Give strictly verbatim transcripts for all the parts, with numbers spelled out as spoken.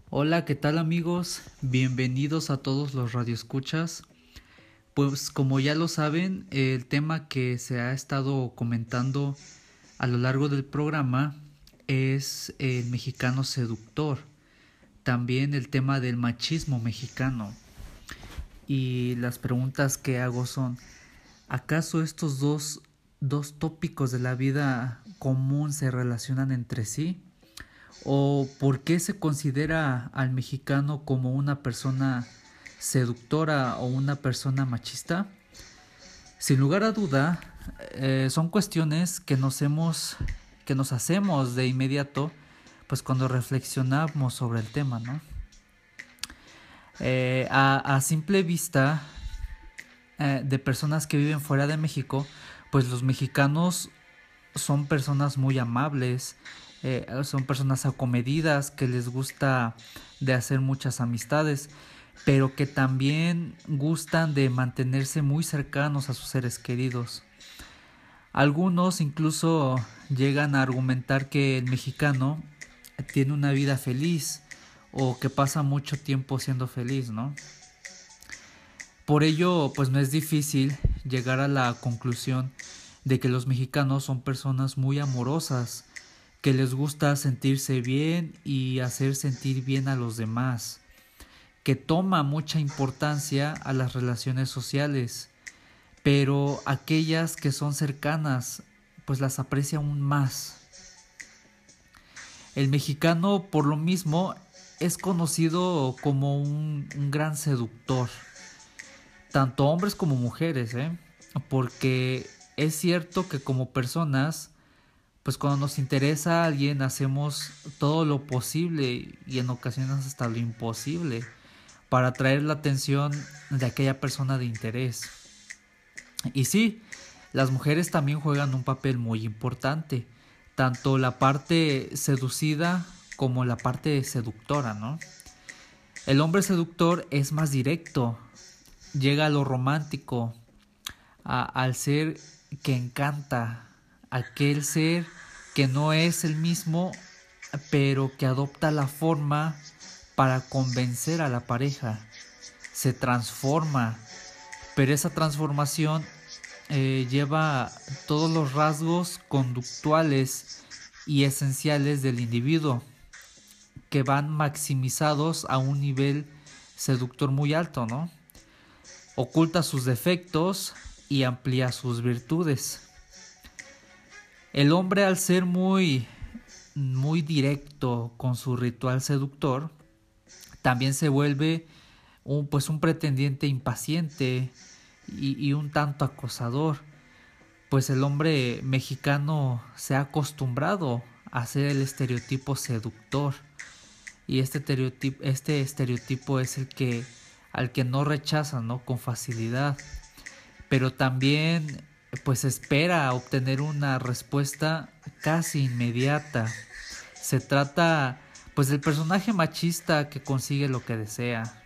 Hola, ¿qué tal amigos? Bienvenidos a todos los radioescuchas. Pues como ya lo saben, el tema que se ha estado comentando a lo largo del programa es el mexicano seductor, también el tema del machismo mexicano. Y las preguntas que hago son, ¿acaso estos dos, dos tópicos de la vida común se relacionan entre sí? ¿O por qué se considera al mexicano como una persona seductora o una persona machista? Sin lugar a duda, eh, son cuestiones que nos hemos, que nos hacemos de inmediato, pues cuando reflexionamos sobre el tema, ¿no? Eh, a, a simple vista eh, de personas que viven fuera de México, pues los mexicanos son personas muy amables, eh, son personas acomedidas, que les gusta de hacer muchas amistades, pero que también gustan de mantenerse muy cercanos a sus seres queridos. Algunos incluso llegan a argumentar que el mexicano tiene una vida feliz o que pasa mucho tiempo siendo feliz, ¿no? Por ello, pues no es difícil llegar a la conclusión de que los mexicanos son personas muy amorosas, que les gusta sentirse bien y hacer sentir bien a los demás, que toma mucha importancia a las relaciones sociales, pero aquellas que son cercanas, pues las aprecia aún más. El mexicano, por lo mismo, es conocido como un, un gran seductor, tanto hombres como mujeres, ¿eh? Porque es cierto que como personas, pues cuando nos interesa a alguien hacemos todo lo posible y en ocasiones hasta lo imposible para atraer la atención de aquella persona de interés. Y sí, las mujeres también juegan un papel muy importante, tanto la parte seducida como la parte seductora, ¿no? El hombre seductor es más directo, llega a lo romántico, a, al ser que encanta, aquel ser que no es el mismo, pero que adopta la forma para convencer a la pareja, se transforma, pero esa transformación eh, lleva todos los rasgos conductuales y esenciales del individuo, que van maximizados a un nivel seductor muy alto, ¿no? Oculta sus defectos y amplía sus virtudes. El hombre, al ser muy, muy directo con su ritual seductor, también se vuelve un, pues un pretendiente impaciente y, y un tanto acosador, pues el hombre mexicano se ha acostumbrado a ser el estereotipo seductor, y este estereotipo, este estereotipo es el que al que no rechaza, ¿no? Con facilidad, pero también pues espera obtener una respuesta casi inmediata. Se trata pues del personaje machista que consigue lo que desea.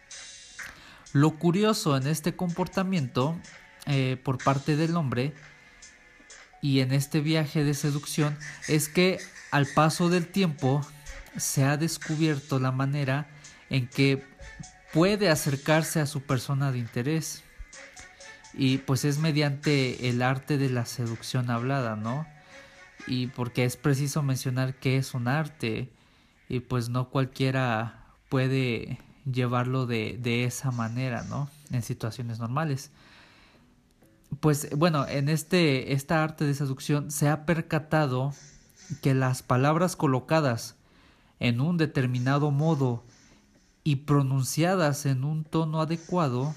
Lo curioso en este comportamiento eh, por parte del hombre y en este viaje de seducción es que al paso del tiempo se ha descubierto la manera en que puede acercarse a su persona de interés, y pues es mediante el arte de la seducción hablada, ¿no? Y porque es preciso mencionar que es un arte y pues no cualquiera puede llevarlo de, de esa manera, ¿no? En situaciones normales. Pues bueno, en este esta arte de seducción se ha percatado que las palabras colocadas en un determinado modo y pronunciadas en un tono adecuado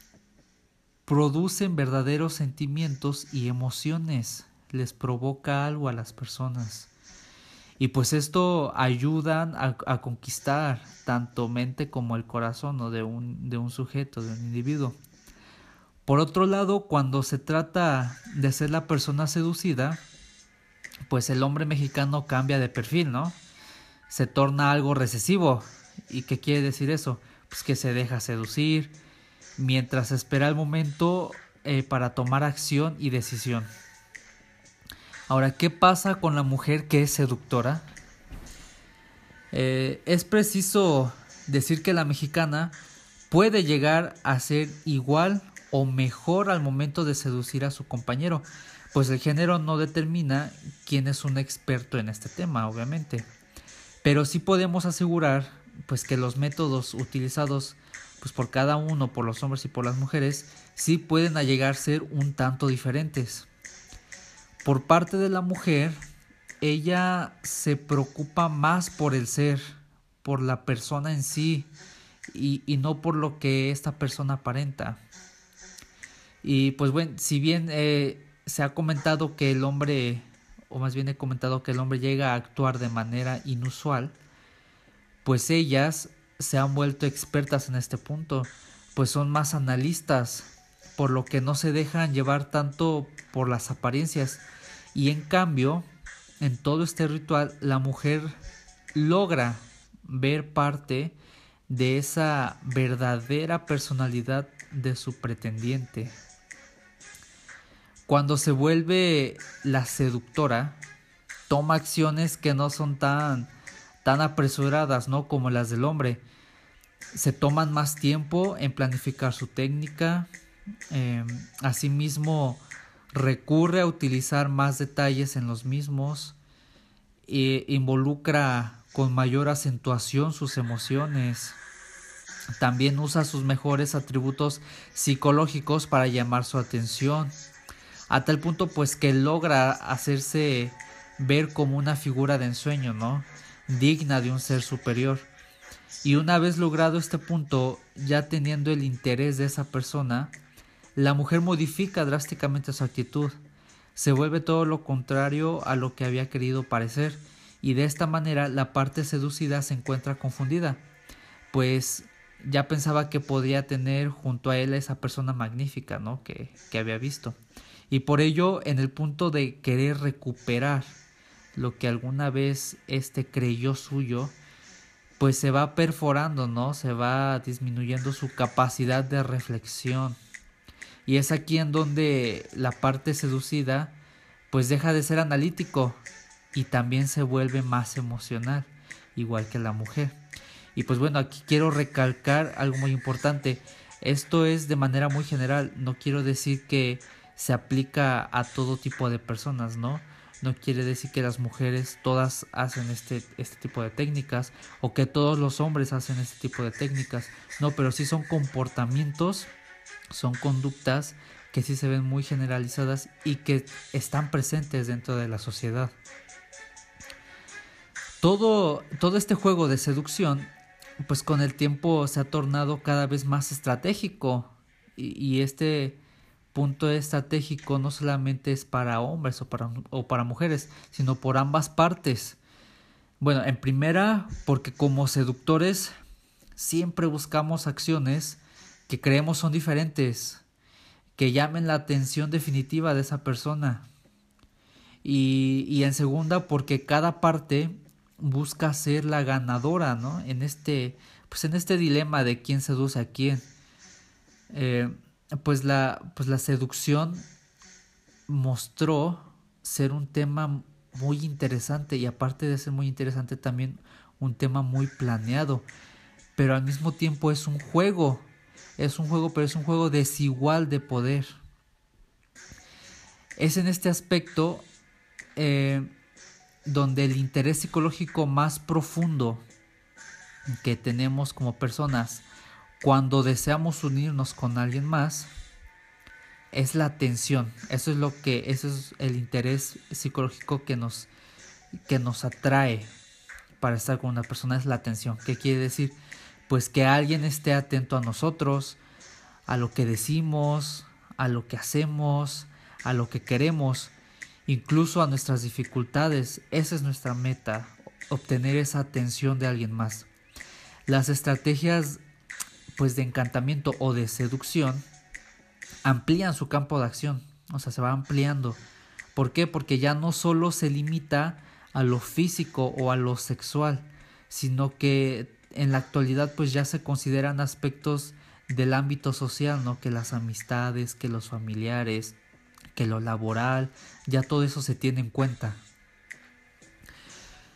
producen verdaderos sentimientos y emociones, les provoca algo a las personas. Y pues esto ayudan a, a conquistar tanto mente como el corazón, ¿no? de, un, de un sujeto, de un individuo. Por otro lado, cuando se trata de ser la persona seducida, pues el hombre mexicano cambia de perfil, ¿no? Se torna algo recesivo. ¿Y qué quiere decir eso? Pues que se deja seducir mientras espera el momento eh, para tomar acción y decisión. Ahora, ¿qué pasa con la mujer que es seductora? Eh, es preciso decir que la mexicana puede llegar a ser igual o mejor al momento de seducir a su compañero, pues el género no determina quién es un experto en este tema, obviamente. Pero sí podemos asegurar pues que los métodos utilizados pues por cada uno, por los hombres y por las mujeres, sí pueden llegar a ser un tanto diferentes. Por parte de la mujer, ella se preocupa más por el ser, por la persona en sí y, y no por lo que esta persona aparenta. Y pues bueno, si bien eh, se ha comentado que el hombre, o más bien he comentado que el hombre llega a actuar de manera inusual, pues ellas se han vuelto expertas en este punto, pues son más analistas, por lo que no se dejan llevar tanto por las apariencias. Y en cambio, en todo este ritual, la mujer logra ver parte de esa verdadera personalidad de su pretendiente. Cuando se vuelve la seductora, toma acciones que no son tan, tan apresuradas, ¿no?, como las del hombre. Se toman más tiempo en planificar su técnica. Eh, asimismo, recurre a utilizar más detalles en los mismos. E involucra con mayor acentuación sus emociones. También usa sus mejores atributos psicológicos para llamar su atención, a tal punto pues que logra hacerse ver como una figura de ensueño, ¿no?, digna de un ser superior. Y una vez logrado este punto, ya teniendo el interés de esa persona, la mujer modifica drásticamente su actitud, se vuelve todo lo contrario a lo que había querido parecer, y de esta manera la parte seducida se encuentra confundida, pues ya pensaba que podía tener junto a él a esa persona magnífica, ¿no?, que, que había visto. Y por ello, en el punto de querer recuperar lo que alguna vez éste creyó suyo, pues se va perforando, ¿no? Se va disminuyendo su capacidad de reflexión. Y es aquí en donde la parte seducida pues deja de ser analítico y también se vuelve más emocional, igual que la mujer. Y pues bueno, aquí quiero recalcar algo muy importante. Esto es de manera muy general, no quiero decir que se aplica a todo tipo de personas, ¿no? No quiere decir que las mujeres todas hacen este, este tipo de técnicas o que todos los hombres hacen este tipo de técnicas. No, pero sí son comportamientos, son conductas que sí se ven muy generalizadas y que están presentes dentro de la sociedad. Todo, todo este juego de seducción, pues con el tiempo se ha tornado cada vez más estratégico y, y este punto estratégico no solamente es para hombres o para, o para mujeres, sino por ambas partes. Bueno, en primera, porque como seductores siempre buscamos acciones que creemos son diferentes, que llamen la atención definitiva de esa persona. Y, y en segunda, porque cada parte busca ser la ganadora, ¿no?, en este, pues en este dilema de quién seduce a quién. Eh, pues la, pues la seducción mostró ser un tema muy interesante y aparte de ser muy interesante también un tema muy planeado, pero al mismo tiempo es un juego, es un juego, pero es un juego desigual de poder. Es en este aspecto eh, donde el interés psicológico más profundo que tenemos como personas cuando deseamos unirnos con alguien más es la atención. Eso es lo que, eso es el interés psicológico que nos, que nos atrae para estar con una persona, es la atención. ¿Qué quiere decir? Pues que alguien esté atento a nosotros, a lo que decimos, a lo que hacemos, a lo que queremos, incluso a nuestras dificultades. Esa es nuestra meta, obtener esa atención de alguien más. Las estrategias pues de encantamiento o de seducción amplían su campo de acción, o sea, se va ampliando. ¿Por qué? Porque ya no solo se limita a lo físico o a lo sexual, sino que en la actualidad pues ya se consideran aspectos del ámbito social, ¿no?, que las amistades, que los familiares, que lo laboral, ya todo eso se tiene en cuenta.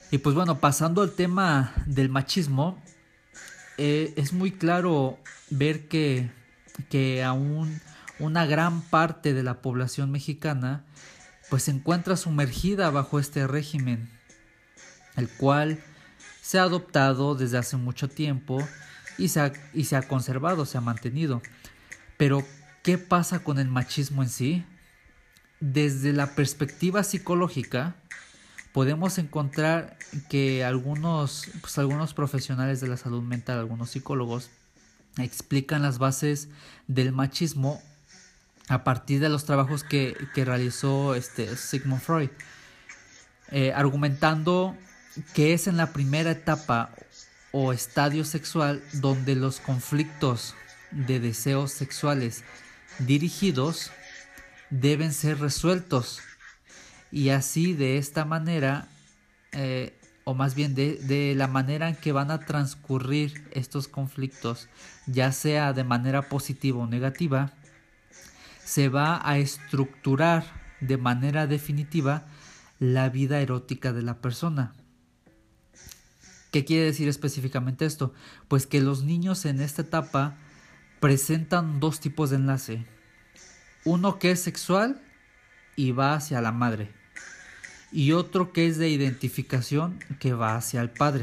Y pues bueno, pasando al tema del machismo, eh, es muy claro ver que, que aún una gran parte de la población mexicana pues se encuentra sumergida bajo este régimen, el cual se ha adoptado desde hace mucho tiempo y se ha, y se ha conservado, se ha mantenido. Pero, ¿qué pasa con el machismo en sí? Desde la perspectiva psicológica, podemos encontrar que algunos, pues algunos profesionales de la salud mental, algunos psicólogos, explican las bases del machismo a partir de los trabajos que, que realizó este Sigmund Freud, eh, argumentando que es en la primera etapa o estadio sexual donde los conflictos de deseos sexuales dirigidos deben ser resueltos, y así de esta manera, eh, o más bien de, de la manera en que van a transcurrir estos conflictos, ya sea de manera positiva o negativa, se va a estructurar de manera definitiva la vida erótica de la persona. ¿Qué quiere decir específicamente esto? Pues que los niños en esta etapa presentan dos tipos de enlace. Uno que es sexual y va hacia la madre, y otro que es de identificación que va hacia el padre.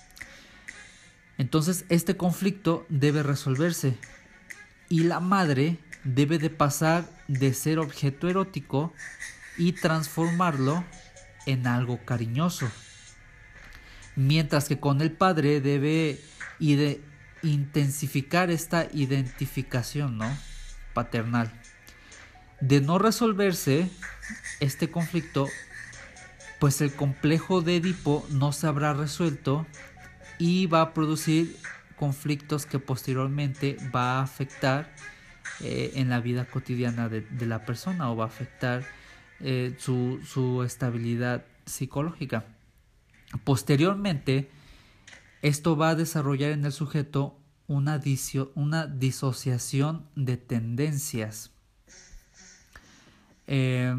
Entonces este conflicto debe resolverse y la madre debe de pasar de ser objeto erótico y transformarlo en algo cariñoso, mientras que con el padre debe ide- intensificar esta identificación, ¿no?, paternal. De no resolverse este conflicto, pues el complejo de Edipo no se habrá resuelto y va a producir conflictos que posteriormente va a afectar eh, en la vida cotidiana de, de la persona, o va a afectar eh, su, su estabilidad psicológica. Posteriormente, esto va a desarrollar en el sujeto una, disio, una disociación de tendencias, eh,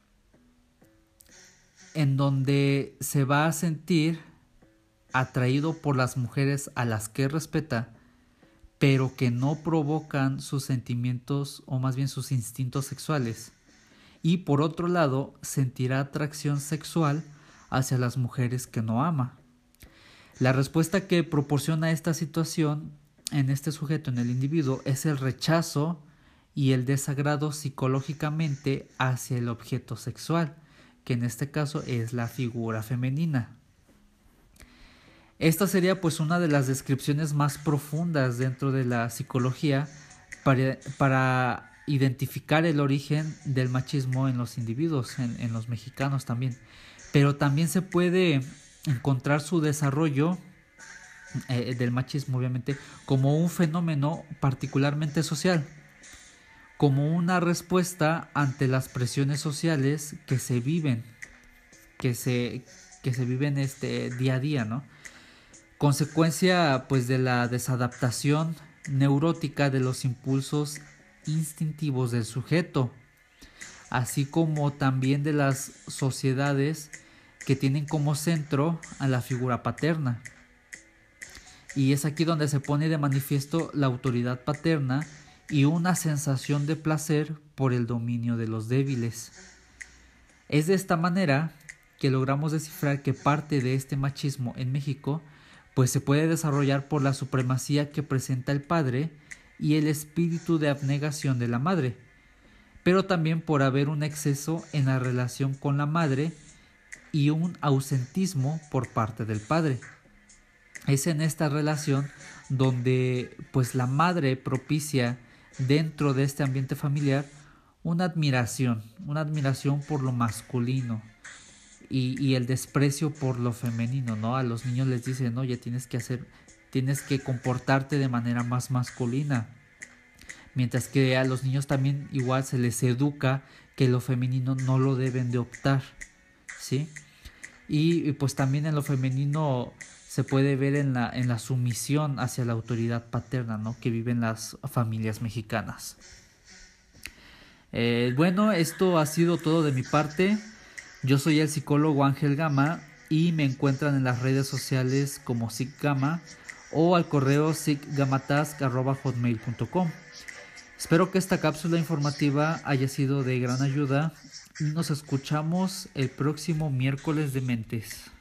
en donde se va a sentir atraído por las mujeres a las que respeta, pero que no provocan sus sentimientos, o más bien sus instintos sexuales. Y por otro lado, sentirá atracción sexual hacia las mujeres que no ama. La respuesta que proporciona esta situación en este sujeto, en el individuo, es el rechazo y el desagrado psicológicamente hacia el objeto sexual, que en este caso es la figura femenina. Esta sería pues una de las descripciones más profundas dentro de la psicología para, para identificar el origen del machismo en los individuos, en, en los mexicanos también. Pero también se puede encontrar su desarrollo eh, del machismo, obviamente, como un fenómeno particularmente social, como una respuesta ante las presiones sociales que se viven, que se, que se viven este día a día, ¿no? Consecuencia pues de la desadaptación neurótica de los impulsos instintivos del sujeto, así como también de las sociedades que tienen como centro a la figura paterna. Y es aquí donde se pone de manifiesto la autoridad paterna y una sensación de placer por el dominio de los débiles. Es de esta manera que logramos descifrar que parte de este machismo en México pues se puede desarrollar por la supremacía que presenta el padre y el espíritu de abnegación de la madre, pero también por haber un exceso en la relación con la madre y un ausentismo por parte del padre. Es en esta relación donde pues la madre propicia dentro de este ambiente familiar una admiración, una admiración por lo masculino y, y el desprecio por lo femenino, ¿no? A los niños les dicen, oye, tienes que hacer, tienes que comportarte de manera más masculina, mientras que a los niños también igual se les educa que lo femenino no lo deben de optar, ¿sí? Y, y pues también en lo femenino se puede ver en la, en la sumisión hacia la autoridad paterna, ¿no?, que viven las familias mexicanas. Eh, bueno, esto ha sido todo de mi parte. Yo soy el psicólogo Ángel Gama y me encuentran en las redes sociales como SIGGAMA o al correo siggamatask arroba hotmail punto com. Espero que esta cápsula informativa haya sido de gran ayuda y nos escuchamos el próximo miércoles de mentes.